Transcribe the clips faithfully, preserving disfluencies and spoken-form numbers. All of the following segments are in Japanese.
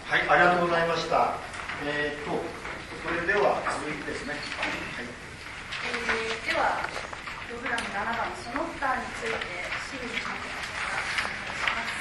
はい、ありがとうございました。えー、とそれでは続いてですね、はい、 えー、ではプログラムななばんその他について清水さんからお願いします。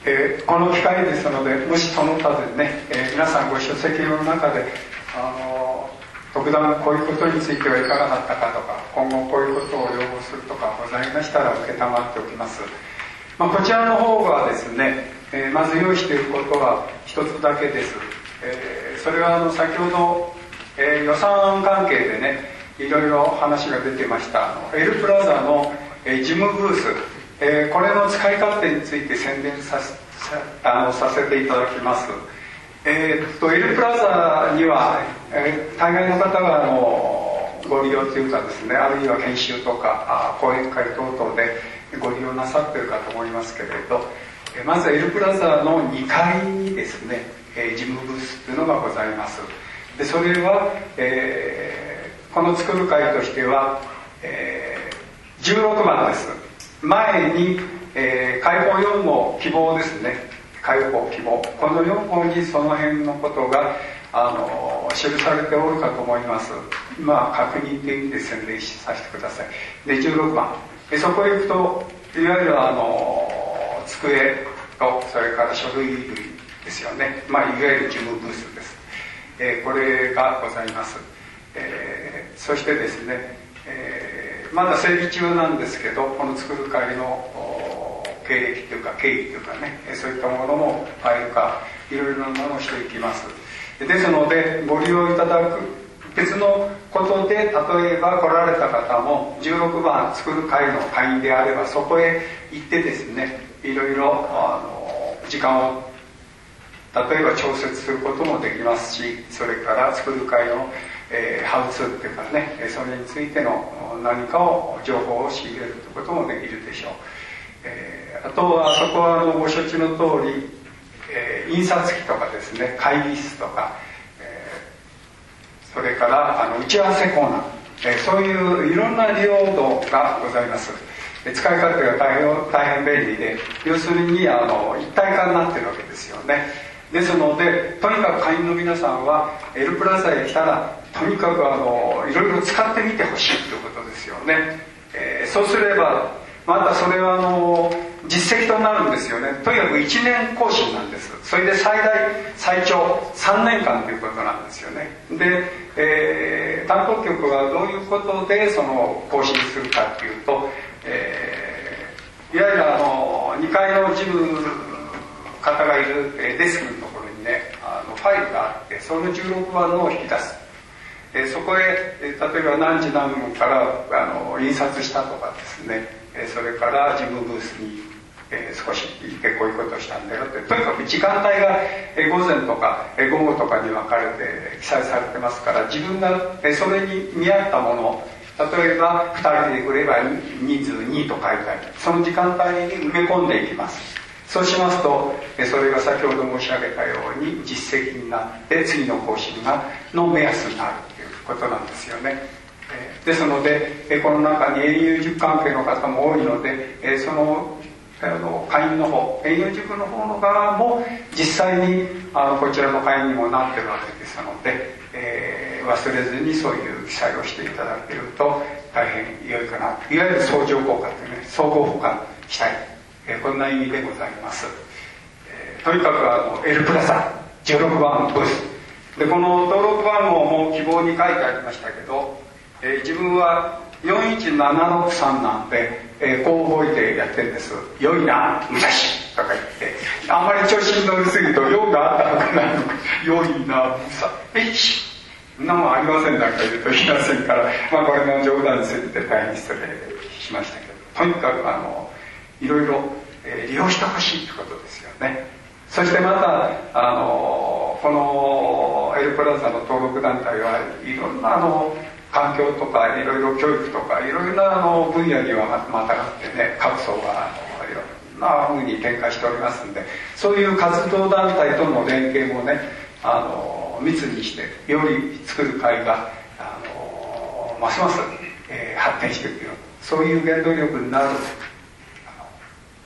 えー、この機会ですので、もしその他でね、えー、皆さんご出席の中であの特段こういうことについてはいかがだったかとか、今後こういうことを要望するとかございましたら承っておきます。まあ、こちらの方はですね、えー、まず用意していることは一つだけです。えー、それはあの先ほど、えー、予算関係でね、いろいろ話が出てましたあのエルプラザの、えー、事務ブース、えー、これの使い勝手について宣伝させ、あのさせていただきます。えー、っとエルプラザには、えー、大概の方があのご利用というかですね、あるいは研修とか講演会等々でご利用なさっているかと思いますけれど、えー、まずエルプラザのにかいにですね、えー、事務ブースというのがございます。でそれは、えー、この作る会としては、えー、じゅうろくばんです。前に、えー、開放よん号希望ですね、開放希望、このよん号にその辺のことがあの記されておるかと思います。まあ確認という意味で宣伝させてください。でじゅうろくばんでそこへ行くと、いわゆるあの机とそれから書類類ですよね、まあ、いわゆる事務ブースです。えー、これがございます。えー、そしてですね、えー、まだ整備中なんですけど、この作る会の経歴というか経緯というかね、そういったものもファイル化いろいろなものをしていきます。ですのでご利用いただく別のことで、例えば来られた方もじゅうろくばん作る会の会員であれば、そこへ行ってですね、いろいろあの時間を例えば調節することもできますし、それから作る会の、えー、ハウツーっていうかね、それについての何かを情報を仕入れるということもできるでしょう。えー、あとはそこはあのご承知の通り、えー、印刷機とかですね、会議室とか、えー、それからあの打ち合わせコーナー、えー、そういういろんな利用度がございます。使い勝手が大変、大変便利で、要するにあの一体化になってるわけですよね。ですので、とにかく会員の皆さんはエルプラザへ来たらとにかくあのいろいろ使ってみてほしいということですよね。えー、そうすればまたそれはあの実績となるんですよね。とにかくいちねん更新なんです。それで最大最長さんねんかんということなんですよね。で、えー、担当局はどういうことでその更新するかというと、えー、いわゆるあのにかいの事務方がいるデスクのところにね、あのファイルがあって、そのじゅうろくばんのを引き出す。えそこへ例えば何時何分からあの印刷したとかですね、それから事務ブースに、えー、少し行ってこういうことをしたんだよって、とにかく時間帯が、えー、午前とか、えー、午後とかに分かれて記載されてますから、自分が、えー、それに見合ったもの、例えばふたりで来れば人数にと書いてある、その時間帯に埋め込んでいきます。そうしますと、それが先ほど申し上げたように実績になって次の更新がの目安になるということなんですよね。ですので、この中に営業塾関係の方も多いので、そのあの会員の方、営業塾の方の側も実際にあのこちらの会員にもなってるわけですので、えー、忘れずにそういう記載をしていただけると大変良いかな。いわゆる相乗効果というね、相互補完したい、えー、こんな意味でございます。えー、とにかくあの L プラザじゅうろくばんブースで、この登録番号も希望に書いてありましたけど、えー、自分はよんいちななろくさんなんで、えー、こう覚えてやってるんです。良いな武蔵とか言って、あんまり調子に乗りすぎると用があったのかないのか、良いな武蔵えいしそんなもんありませんなんか言うといけませんから、まあこれの冗談について大変失礼しましたけど、とにかくあのいろいろ、えー、利用してほしいということですよね。そしてまたあのこのエルプラザの登録団体はいろんなあの環境とかいろいろ教育とかいろいろなあの分野にはまたがってね、各層があのいろんなふうに展開しておりますんで、そういう活動団体との連携もね、あの密にしてより作る会があのますます、えー、発展していくような、そういう原動力になる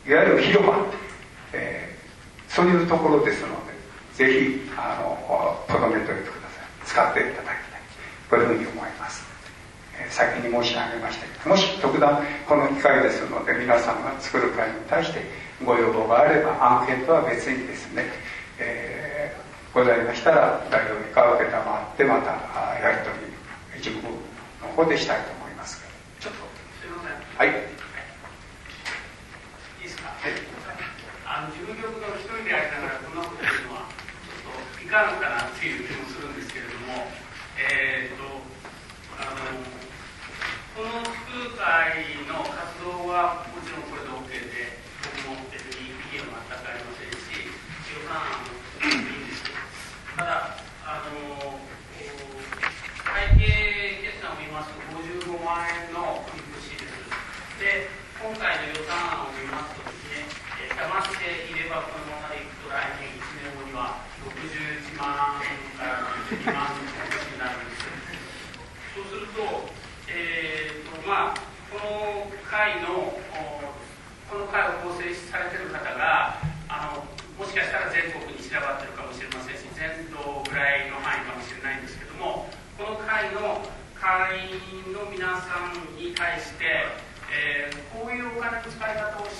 いわゆる広場、えー、そういうところですので、ぜひあのとどめておいてください。使っていただきたい、こういうふうに思います。えー、先に申し上げましたけど、もし特段この機会ですので皆さんが作る会に対してご要望があれば、アンケートは別にですね、えー、ございましたら代表以下を承ってまたやり取り事務の方でしたいと思いますけど、ちょっとすいません。 はい、 いいですか。 はい、 あの事務局の一人でやりながらこんなこと言うのはちょっといかんかなっていう気もするんですけれども、えー、っとあのこの作る会の活動はもちろんこれで OK で、僕も別に意見は全くありませんし、予算案もいいんですけど、ただあの会計決算を見ますとごじゅうごまんえんの見通しです。で、今回の予算案を見ますとですね、えー、騙していればこのままでいくと来年いちねんごにはろくじゅういちまんからろくじゅうにまんの見通しになるんです。そうすると、えーとまあ、この会のこの会を構成されている方があのもしかしたら全国に散らばっているかもしれませんし、全道ぐらいの範囲かもしれないんですけども、この会の会員の皆さんに対して、えー、こういうお金の使い方をして、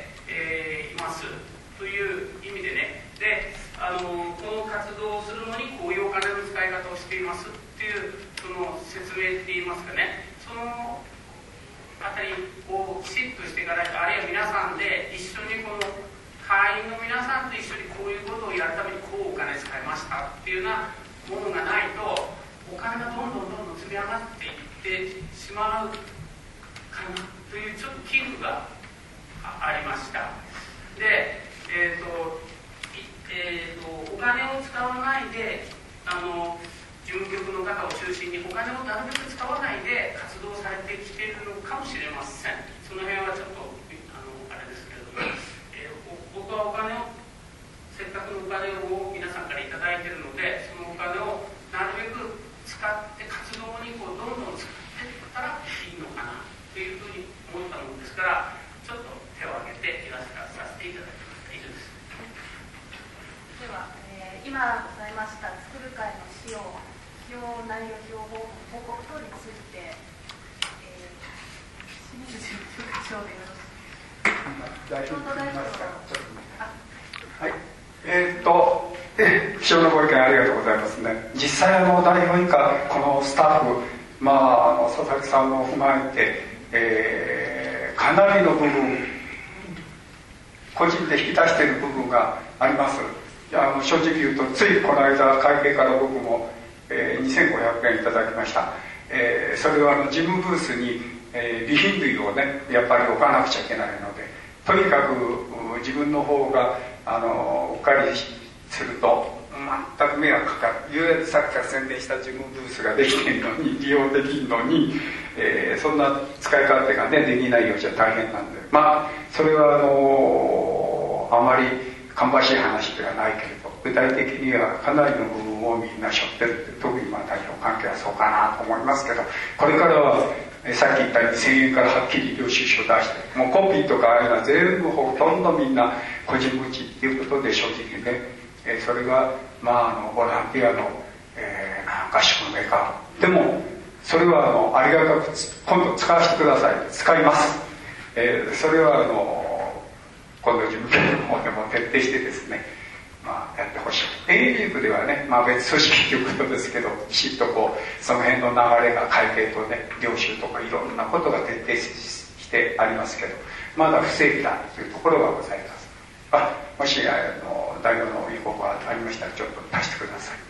えー、いますという意味でね、であのこの活動をするのにこういうお金の使い方をしていますっていうその説明って言いますかね、そのあたりをきちっとしていかないと、あるいは皆さんで一緒にこの会員の皆さんと一緒にこういうことをやるためにこうお金使いましたっていうようなものがないと、お金がどんどんどんどん積み上がっていってしまうかなというちょっと危惧が あ, ありました。で、えーとえー、とお金を使わないであの事務局の方を中心にお金をなるべく使わないで活動されてきているのかもしれません。その辺はちょっとあのあれですけれども、えー、僕はお金をせっかくのお金を皆さんからいただいているので、そのお金をなるべく使って活動にこうどんどん使っていったらいいのかなというふうに思ったものですから、ちょっと手を挙げて言わせさせていただきます。以上です。 では、えー、今ございました作る会の使用費用内容表報告等について、えー、清水事務局長でよろしい代表に言いますか。ちょっとね。はい。えー、っと、えー、貴重なご意見ありがとうございますね。実際あの代表以下このスタッフ、まああの佐々木さんを踏まえて、えー、かなりの部分個人で引き出している部分があります。あの正直言うと、ついこの間会計から僕も、えー、にせんごひゃくえんいただきました。えー、それはあの事務ブースに、えー、備品類をねやっぱり置かなくちゃいけないので、とにかく自分の方があのお借りすると全く迷惑かかる。いわゆるさっきから宣伝した事務ブースができているのに、利用できるのに、えー、そんな使い勝手がねできないようじゃ大変なんで、まあそれはあのあまり芳しい話ではないけれど、具体的にはかなりの部分をみんな背負ってるって、特にまあ代表関係はそうかなと思いますけど、これからはさっき言ったようにせんえんからはっきり領収書を出して、もうコピーとかああいうのは全部ほとんどみんな個人持ちっていうことで、正直ね、えー、それがまああのボランティアの、えー、合宿のメーカーでもそれはあのありがたく今度使わせてください、使います、えー、それはあの今度事務局の方でも徹底してですね、まあ、やってほしい。エービーエフではね、まあ、別組織ということですけど、きちっとこうその辺の流れが会計とね領収とかいろんなことが徹底してありますけど、まだ不正規だというところがございます。あ、もしあの代表の意向がありましたらちょっと出してください。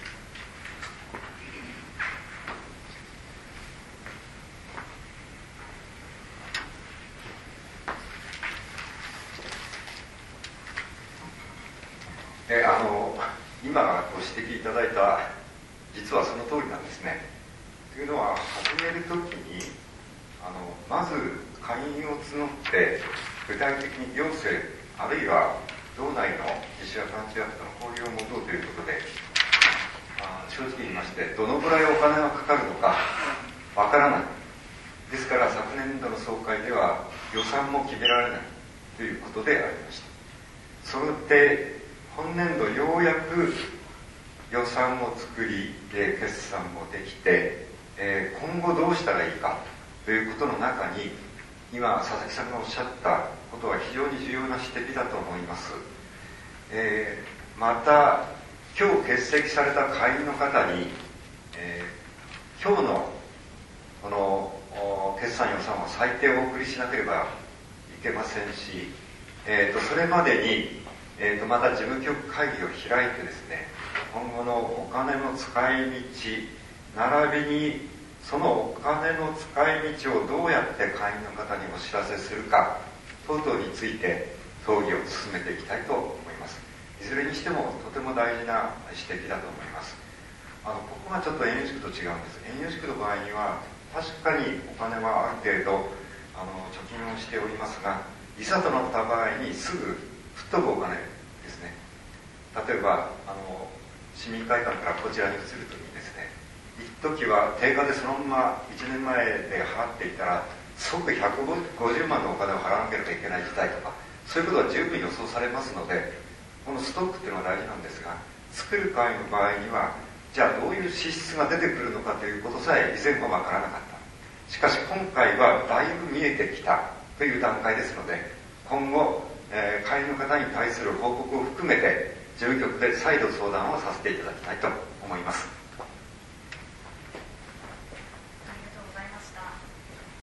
えー、あの今ご指摘いただいた実はその通りなんですね。というのは始めるときにあのまず会員を募って具体的に行政あるいは道内の自治や関係者との交流を持とうということで、まあ、正直言いましてどのぐらいお金がかかるのかわからない。ですから昨年度の総会では予算も決められないとということでありました。それで本年度ようやく予算を作り、えー、決算もできて、えー、今後どうしたらいいかということの中に、今佐々木さんがおっしゃったことは非常に重要な指摘だと思います。えー、また今日欠席された会員の方に、えー、今日のこの決算予算を最低お送りしなければいけませんし、えー、とそれまでに、えー、とまた事務局会議を開いてですね、今後のお金の使い道並びにそのお金の使い道をどうやって会員の方にお知らせするか等々について討議を進めていきたいと思います。いずれにしてもとても大事な指摘だと思います。あのここがちょっと園遊宿と違うんです。園遊宿の場合には確かにお金はある程度あの貯金をしておりますが、いざとなった場合にすぐ吹っ飛ぶお金ですね。例えばあの市民会館からこちらに移るときにですね、一時は定価でそのままいちねんまえで払っていたら即ひゃくごじゅうまんのお金を払わなければいけない事態とか、そういうことは十分予想されますので、このストックっていうのは大事なんですが、作る会の場合にはじゃあどういう支出が出てくるのかということさえ以前は分からなかった。しかし今回はだいぶ見えてきたという段階ですので、今後、えー、会員の方に対する報告を含めて事務局で再度相談をさせていただきたいと思います。